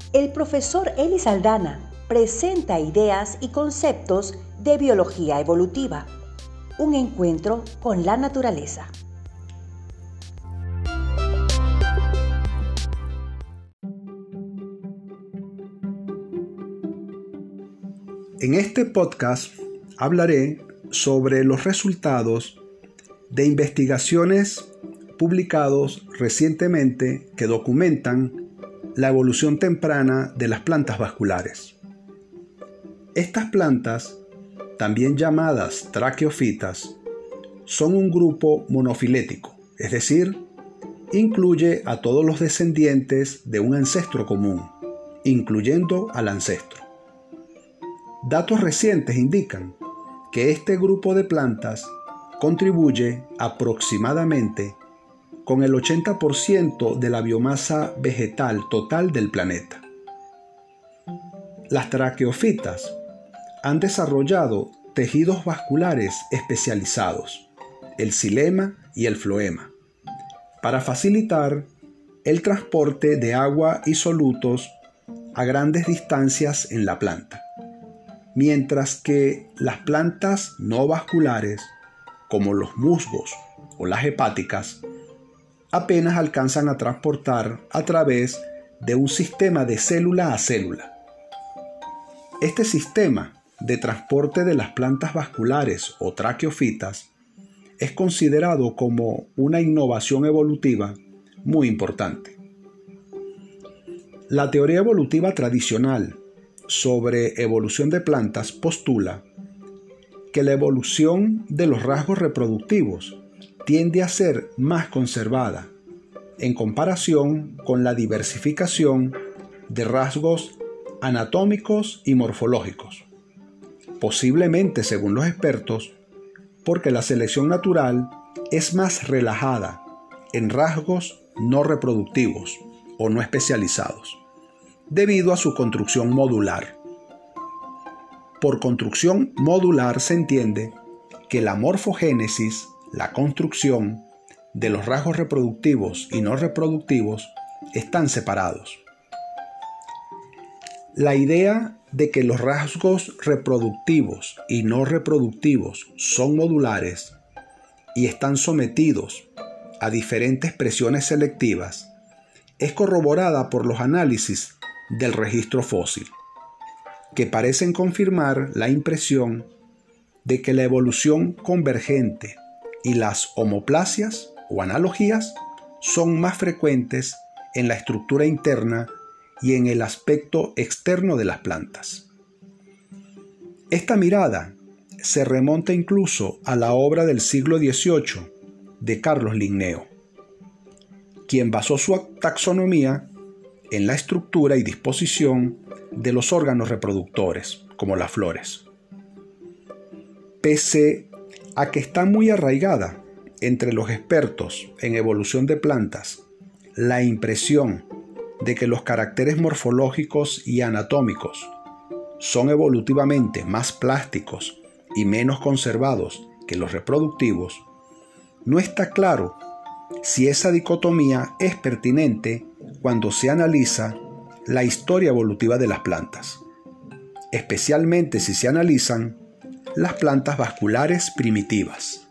El profesor Eli Saldana presenta ideas y conceptos de biología evolutiva. Un encuentro con la naturaleza. En este podcast hablaré sobre los resultados de investigaciones publicados recientemente que documentan la evolución temprana de las plantas vasculares. Estas plantas, también llamadas traqueofitas, son un grupo monofilético, es decir, incluye a todos los descendientes de un ancestro común, incluyendo al ancestro. Datos recientes indican que este grupo de plantas contribuye aproximadamente con el 80% de la biomasa vegetal total del planeta. Las traqueofitas han desarrollado tejidos vasculares especializados, el xilema y el floema, para facilitar el transporte de agua y solutos a grandes distancias en la planta, mientras que las plantas no vasculares, como los musgos o las hepáticas, apenas alcanzan a transportar a través de un sistema de célula a célula. Este sistema de transporte de las plantas vasculares o traqueofitas es considerado como una innovación evolutiva muy importante. La teoría evolutiva tradicional sobre evolución de plantas postula que la evolución de los rasgos reproductivos tiende a ser más conservada en comparación con la diversificación de rasgos anatómicos y morfológicos, posiblemente, según los expertos, porque la selección natural es más relajada en rasgos no reproductivos o no especializados, debido a su construcción modular. Por construcción modular se entiende que la morfogénesis, la construcción de los rasgos reproductivos y no reproductivos, están separados. La idea de que los rasgos reproductivos y no reproductivos son modulares y están sometidos a diferentes presiones selectivas es corroborada por los análisis del registro fósil, que parecen confirmar la impresión de que la evolución convergente y las homoplasias o analogías son más frecuentes en la estructura interna y en el aspecto externo de las plantas. Esta mirada se remonta incluso a la obra del siglo XVIII de Carlos Linneo, quien basó su taxonomía en la estructura y disposición de los órganos reproductores, como las flores. Pese a que está muy arraigada entre los expertos en evolución de plantas la impresión de que los caracteres morfológicos y anatómicos son evolutivamente más plásticos y menos conservados que los reproductivos, no está claro si esa dicotomía es pertinente cuando se analiza la historia evolutiva de las plantas, especialmente si se analizan las plantas vasculares primitivas.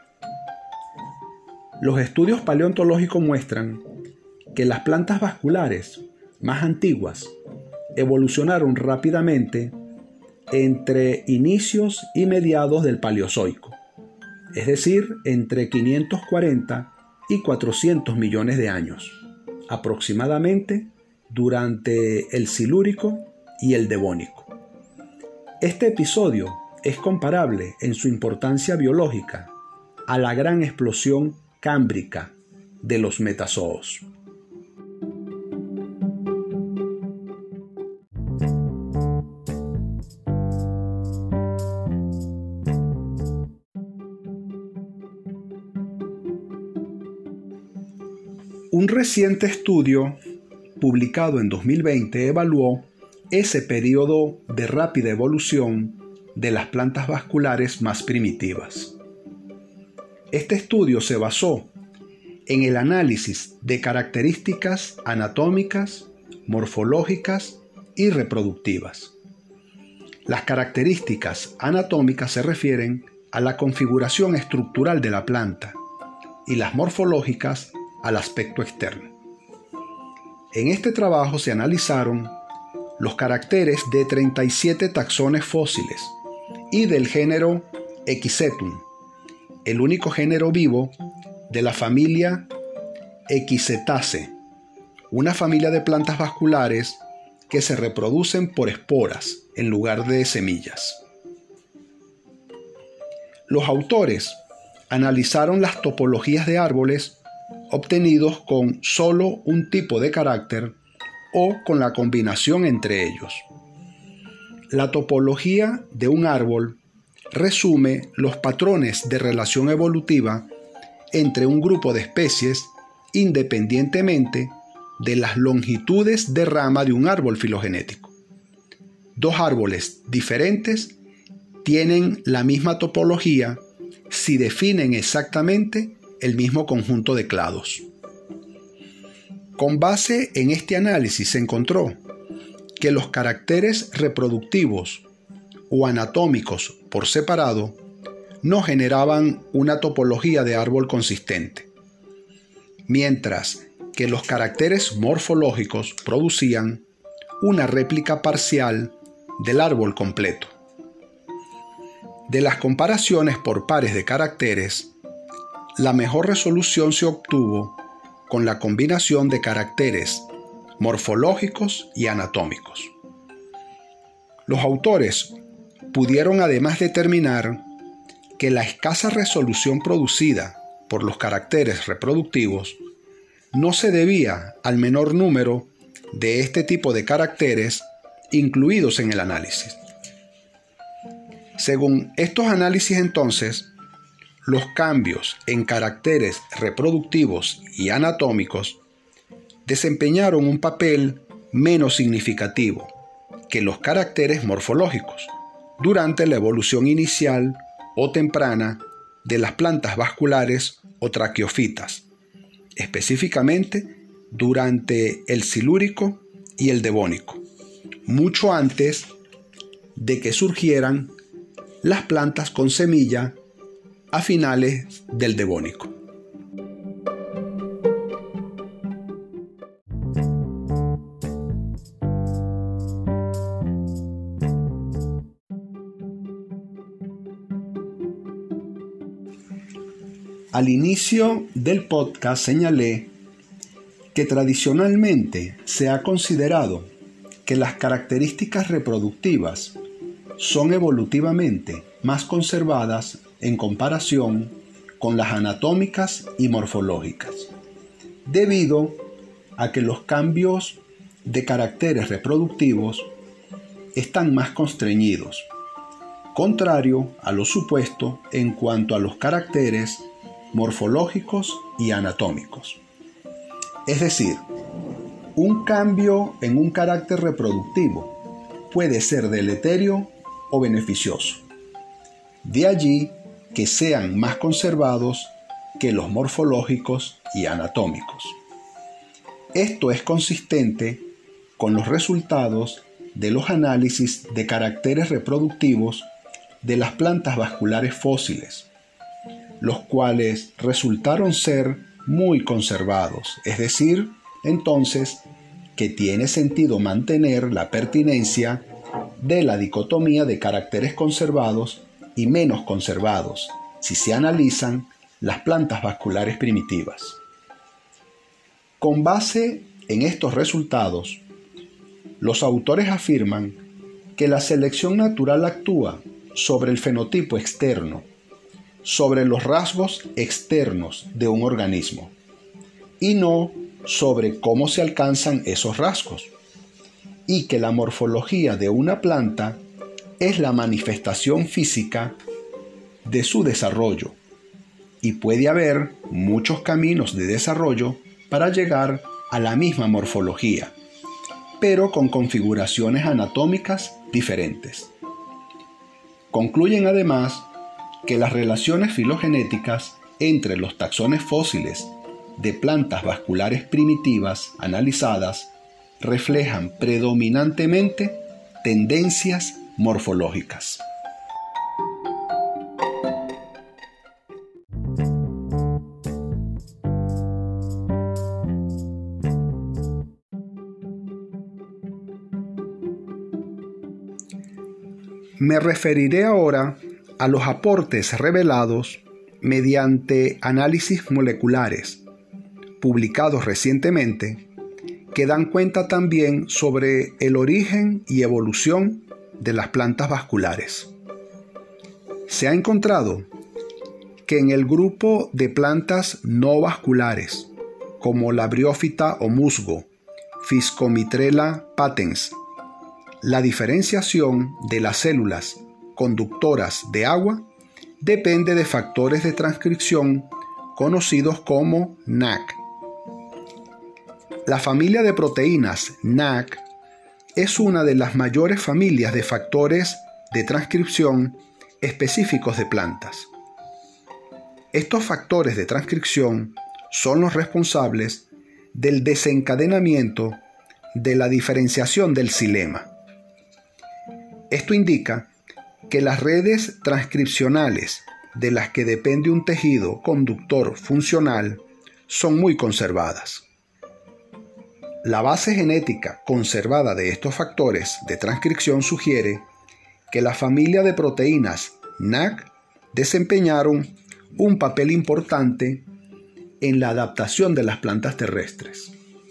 Los estudios paleontológicos muestran que las plantas vasculares más antiguas evolucionaron rápidamente entre inicios y mediados del Paleozoico, es decir, entre 540 y 400 millones de años, aproximadamente durante el Silúrico y el Devónico. Este episodio es comparable en su importancia biológica a la gran explosión cámbrica de los metazoos. Un reciente estudio publicado en 2020 evaluó ese periodo de rápida evolución de las plantas vasculares más primitivas. Este estudio se basó en el análisis de características anatómicas, morfológicas y reproductivas. Las características anatómicas se refieren a la configuración estructural de la planta y las morfológicas al aspecto externo. En este trabajo se analizaron los caracteres de 37 taxones fósiles y del género Equisetum, el único género vivo de la familia Equisetaceae, una familia de plantas vasculares que se reproducen por esporas en lugar de semillas. Los autores analizaron las topologías de árboles obtenidos con solo un tipo de carácter o con la combinación entre ellos. La topología de un árbol resume los patrones de relación evolutiva entre un grupo de especies independientemente de las longitudes de rama de un árbol filogenético. Dos árboles diferentes tienen la misma topología si definen exactamente el mismo conjunto de clados. Con base en este análisis se encontró que los caracteres reproductivos o anatómicos por separado no generaban una topología de árbol consistente, mientras que los caracteres morfológicos producían una réplica parcial del árbol completo. De las comparaciones por pares de caracteres, la mejor resolución se obtuvo con la combinación de caracteres morfológicos y anatómicos. Los autores pudieron además determinar que la escasa resolución producida por los caracteres reproductivos no se debía al menor número de este tipo de caracteres incluidos en el análisis. Según estos análisis entonces, los cambios en caracteres reproductivos y anatómicos desempeñaron un papel menos significativo que los caracteres morfológicos durante la evolución inicial o temprana de las plantas vasculares o traqueofitas, específicamente durante el Silúrico y el Devónico, mucho antes de que surgieran las plantas con semilla a finales del Devónico. Al inicio del podcast señalé que tradicionalmente se ha considerado que las características reproductivas son evolutivamente más conservadas en comparación con las anatómicas y morfológicas, debido a que los cambios de caracteres reproductivos están más constreñidos, contrario a lo supuesto en cuanto a los caracteres morfológicos y anatómicos. Es decir, un cambio en un carácter reproductivo puede ser deleterio o beneficioso. De allí que sean más conservados que los morfológicos y anatómicos. Esto es consistente con los resultados de los análisis de caracteres reproductivos de las plantas vasculares fósiles, los cuales resultaron ser muy conservados, es decir, entonces, que tiene sentido mantener la pertinencia de la dicotomía de caracteres conservados y menos conservados, si se analizan las plantas vasculares primitivas. Con base en estos resultados, los autores afirman que la selección natural actúa sobre el fenotipo externo, sobre los rasgos externos de un organismo, y no sobre cómo se alcanzan esos rasgos, y que la morfología de una planta es la manifestación física de su desarrollo, y puede haber muchos caminos de desarrollo para llegar a la misma morfología, pero con configuraciones anatómicas diferentes. Concluyen además que las relaciones filogenéticas entre los taxones fósiles de plantas vasculares primitivas analizadas reflejan predominantemente tendencias morfológicas. Me referiré ahora a los aportes revelados mediante análisis moleculares, publicados recientemente, que dan cuenta también sobre el origen y evolución de las plantas vasculares. Se ha encontrado que en el grupo de plantas no vasculares, como la briófita o musgo, Physkomitrela patens, la diferenciación de las células conductoras de agua depende de factores de transcripción conocidos como NAC. La familia de proteínas NAC es una de las mayores familias de factores de transcripción específicos de plantas. Estos factores de transcripción son los responsables del desencadenamiento de la diferenciación del xilema. Esto indica que las redes transcripcionales de las que depende un tejido conductor funcional son muy conservadas. La base genética conservada de estos factores de transcripción sugiere que la familia de proteínas NAC desempeñaron un papel importante en la adaptación de las plantas terrestres.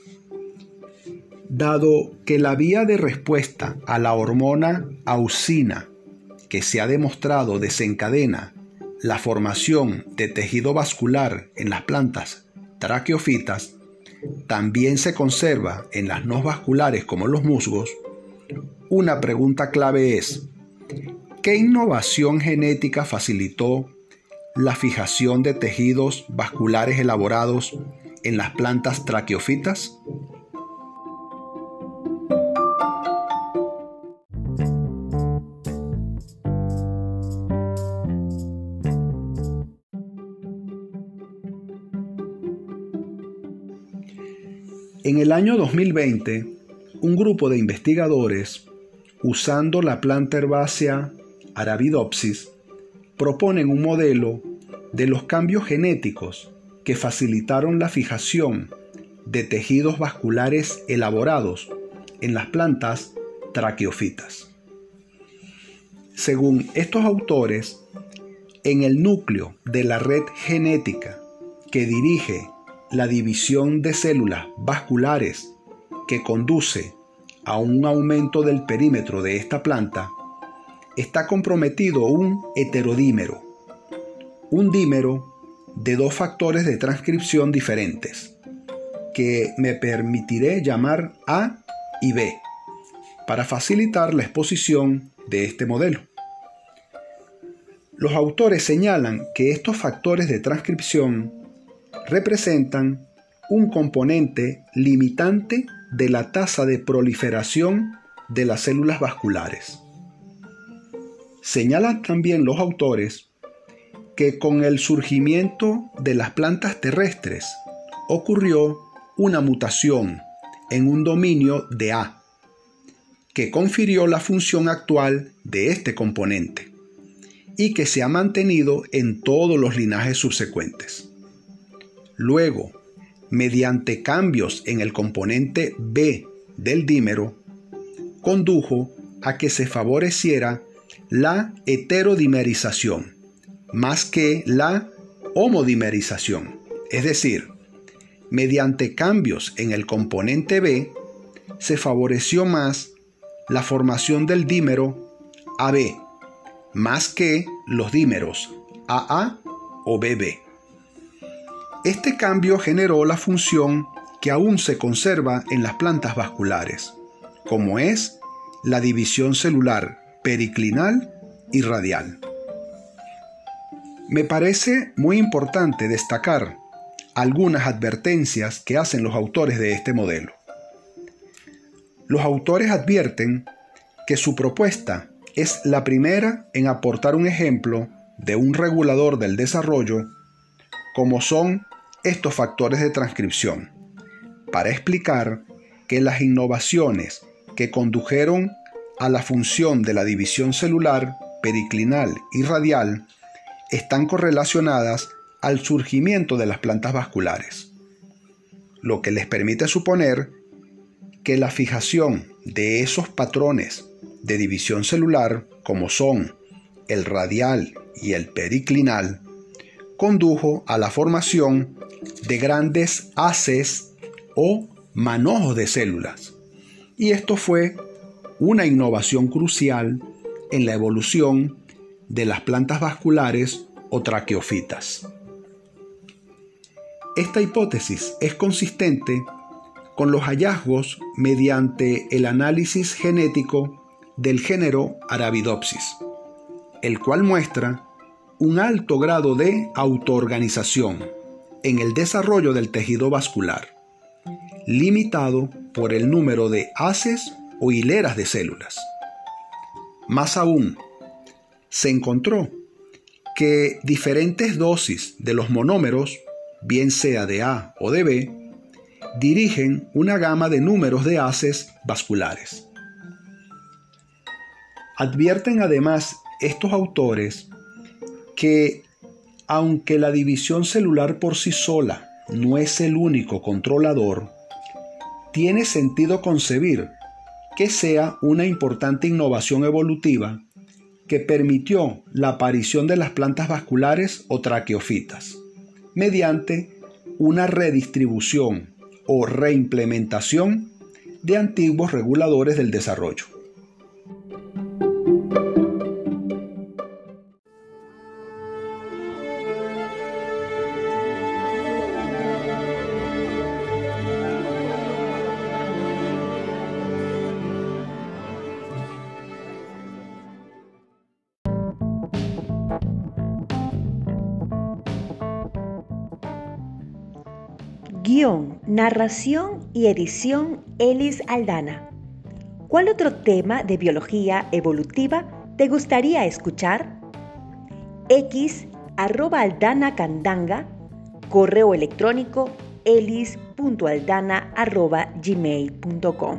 Dado que la vía de respuesta a la hormona auxina, que se ha demostrado desencadena la formación de tejido vascular en las plantas traqueófitas, también se conserva en las no vasculares como los musgos, una pregunta clave es: ¿qué innovación genética facilitó la fijación de tejidos vasculares elaborados en las plantas traqueófitas? En el año 2020, un grupo de investigadores, usando la planta herbácea Arabidopsis, proponen un modelo de los cambios genéticos que facilitaron la fijación de tejidos vasculares elaborados en las plantas traqueófitas. Según estos autores, en el núcleo de la red genética que dirige la división de células vasculares que conduce a un aumento del perímetro de esta planta, está comprometido un heterodímero, un dímero de dos factores de transcripción diferentes, que me permitiré llamar A y B, para facilitar la exposición de este modelo. Los autores señalan que estos factores de transcripción representan un componente limitante de la tasa de proliferación de las células vasculares. Señalan también los autores que con el surgimiento de las plantas terrestres ocurrió una mutación en un dominio de A, que confirió la función actual de este componente y que se ha mantenido en todos los linajes subsecuentes. Luego, mediante cambios en el componente B del dímero, condujo a que se favoreciera la heterodimerización más que la homodimerización. Es decir, mediante cambios en el componente B, se favoreció más la formación del dímero AB, más que los dímeros AA o BB. Este cambio generó la función que aún se conserva en las plantas vasculares, como es la división celular periclinal y radial. Me parece muy importante destacar algunas advertencias que hacen los autores de este modelo. Los autores advierten que su propuesta es la primera en aportar un ejemplo de un regulador del desarrollo, como son estos factores de transcripción, para explicar que las innovaciones que condujeron a la función de la división celular, periclinal y radial están correlacionadas al surgimiento de las plantas vasculares, lo que les permite suponer que la fijación de esos patrones de división celular, como son el radial y el periclinal, condujo a la formación de grandes haces o manojos de células. Y esto fue una innovación crucial en la evolución de las plantas vasculares o traqueofitas. Esta hipótesis es consistente con los hallazgos mediante el análisis genético del género Arabidopsis, el cual muestra un alto grado de autoorganización en el desarrollo del tejido vascular, limitado por el número de haces o hileras de células. Más aún, se encontró que diferentes dosis de los monómeros, bien sea de A o de B, dirigen una gama de números de haces vasculares. Advierten además estos autores que, aunque la división celular por sí sola no es el único controlador, tiene sentido concebir que sea una importante innovación evolutiva que permitió la aparición de las plantas vasculares o traqueofitas, mediante una redistribución o reimplementación de antiguos reguladores del desarrollo. Guión, narración y edición Elis Aldana. ¿Cuál otro tema de biología evolutiva te gustaría escuchar? @aldanacandanga, correo electrónico elis.aldana@gmail.com.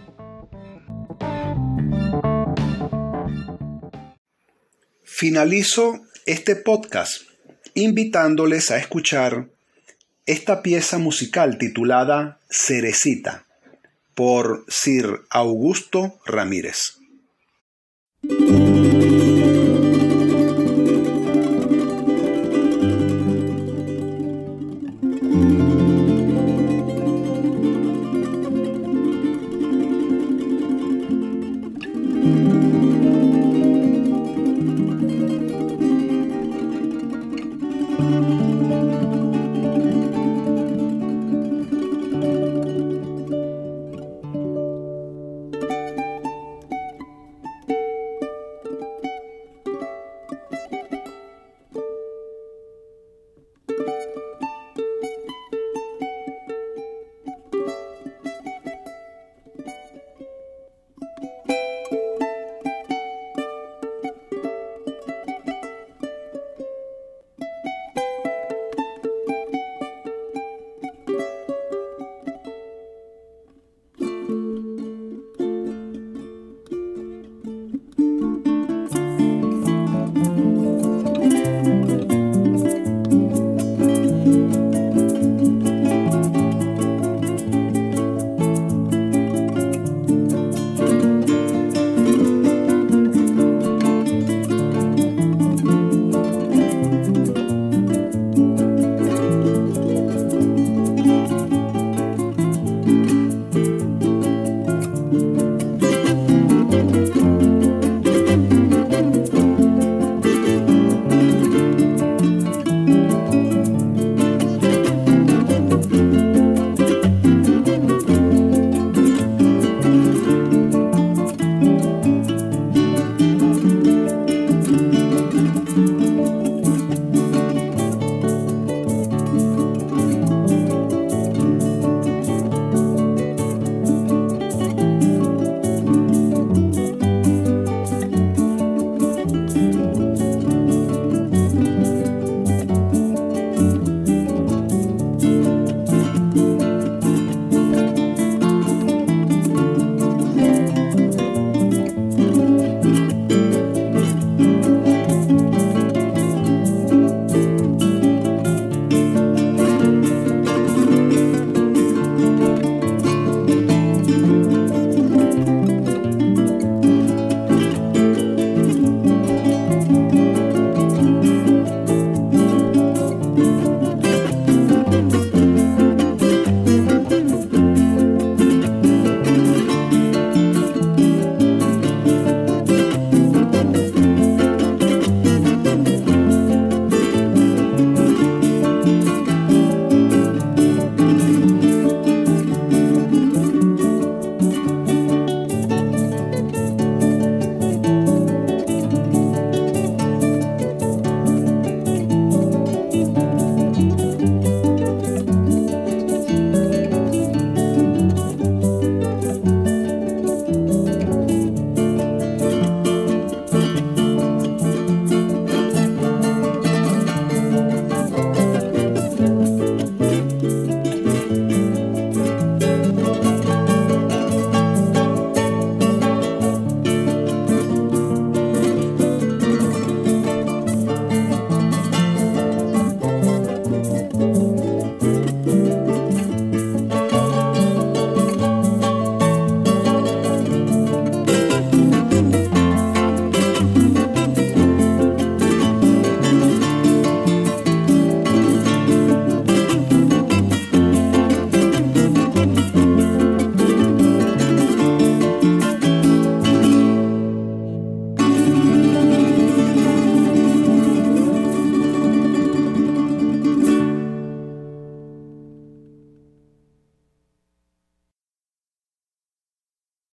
Finalizo este podcast invitándoles a escuchar esta pieza musical titulada Cerecita por Sir Augusto Ramírez.